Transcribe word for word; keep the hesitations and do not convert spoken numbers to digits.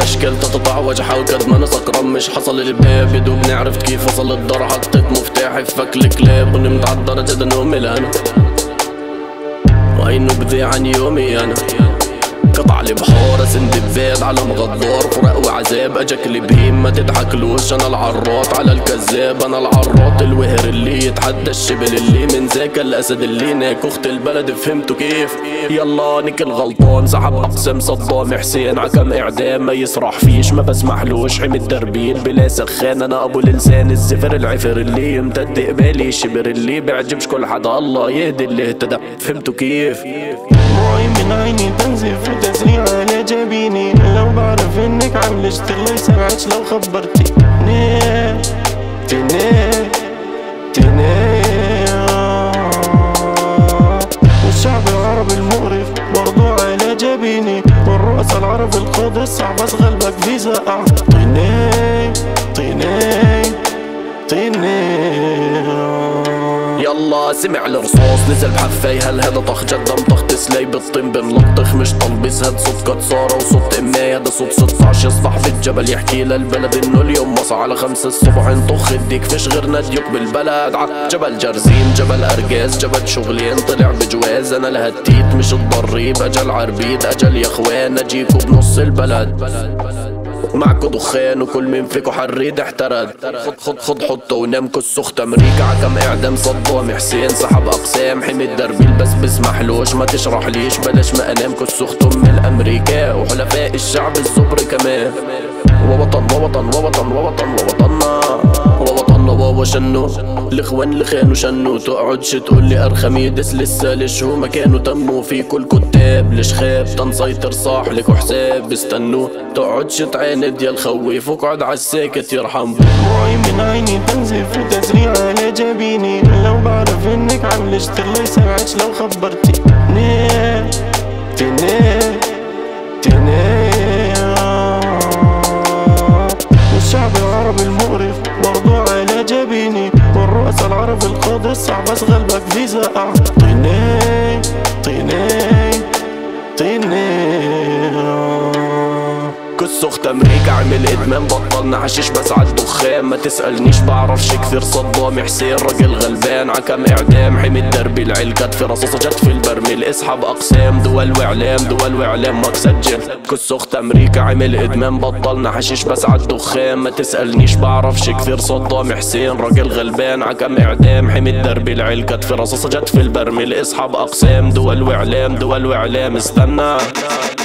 اشكال تتطع وجحة قد ما انا سكران مش حصل الباب. يدوبني عرفت كيف وصل الدار، حطيت مفتاحي في فك الكلاب ونمت عالدرجة ده نومي انا وعينه بذيع عن يومي انا. قطع البحور سندباد على مغدار، فراق وعذاب اجاك البهيم ما تضحكلوش. انا العراط على الكذاب، انا العراط الوهر اللي يتحدى الشبل اللي من ذاك الاسد اللي هناك اخت البلد. فهمتوا كيف؟ يلا نيك الغلطان سحب اقسام صدام حسين عكم اعدام ما يسرح فيش ما بسمحلوش. حمي الدربيل بلا سخان، انا ابو لسان الزفر العفر اللي يمتد قبالي شبر اللي بيعجبش كل حدا الله يهدي اللي اهتدى. فهمتوا كيف؟ دموعي من عيني تنزف وتزريع على جبيني، لو بعرف انك عامل اشتغل يسمعش لو خبرتيني تيني تيني. والشعب العربي المقرف برضو على جبيني، والرؤساء العرب القادة صعب بس غلبك في زقع. طيني طيني طيني. يلا سمع الرصاص نزل بحفاي، هل هذا طخ جدا طخ تسلي بالطين بنلطخ مش طلبس. هاد صوت كتسارة وصوت اماي، هذا صوت ستاشر يصبح بالجبل يحكي للبلد انه اليوم وصل على خمسة الصبح نطخ الديك فيش غيرنا ديوك بالبلد. ع جبل جرزيم جبل ارجاز جبل شغلين طلع بجواز. انا لهتيت مش الضريب اجل عربيد اجل يا اخوان اجيكوا بنص البلد. معكو دخان وكل مين فيكو حريد احترد. خد خد خد حطه ونامكو السخت امريكا عكم اعدام صدام حسين سحب اقسام. حمي الدربيل بس بسمحلوش ما تشرح ليش بلاش ما انامكو السخت ام الامريكا وحلفاء الشعب الزبر كمان. ووطن ووطن ووطن ووطن ووطننا ووطننا وشنو الاخوان اللي خانوا شنو. تقعدش تقول لي ارخميدس لسه ليش هو مكانه تموا في كل كتاب ليش خاب تنسيطر صاح لك وحساب استنوا. تقعدش تعاند يا الخويف واقعد عالساكت يرحم. دموعي من عيني تنزف وتزريع على جبيني، لو بعرف انك عامل اشتغل يسمعش لو خبرتيني تيني تيني. والشعب العربي المقرف برضو على جبيني، والرؤساء العرب القادة صعب بس غلبك في زقع. طيني طيني طيني. كس اخت امريكا عمل ادمان بطلنا حشيش بس عالدخان. ما تسألنيش بعرفش كثير صدام حسين راجل غلبان عكم اعدام. حمي الدربي العلكت في رصاصة جت في البرميل اسحب اقسام. دول واعلام دول واعلام ما تسجل. كس اخت امريكا عمل ادمان بطلنا حشيش بس عالدخان. ما تسألنيش بعرفش كثير صدام حسين راجل غلبان عكم اعدام. حمي الدربي العلكت في رصاصة جت في البرميل اسحب اقسام. دول واعلام دول واعلام استنى.